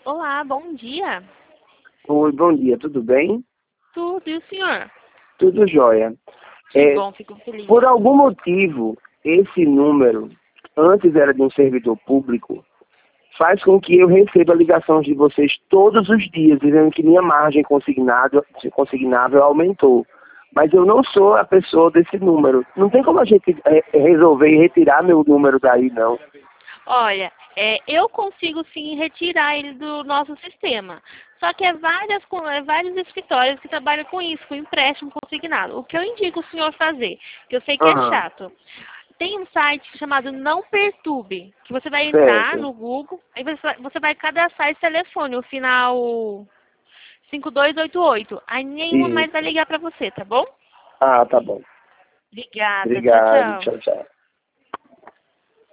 Olá, bom dia. Oi, bom dia, tudo bem? Tudo, e o senhor? Tudo jóia. Que É, bom, fico feliz. por algum motivo, esse número, antes era de um servidor público, faz com que eu receba ligações de vocês todos os dias, dizendo que minha margem consignável aumentou. Mas eu não sou a pessoa desse número. Não tem como a gente resolver e retirar meu número daí, não. Olha, eu consigo sim retirar ele do nosso sistema. Só que é vários escritórios que trabalham com isso, com empréstimo consignado. O que eu indico o senhor fazer, que eu sei que é Aham, chato. Tem um site chamado Não Perturbe, que você vai entrar certo. no Google, aí você vai cadastrar esse telefone, o final 5288. Aí nenhuma mais vai Isso. ligar para você, tá bom? Ah, tá bom. Obrigada, tchau, Obrigado, tchau. tchau, tchau.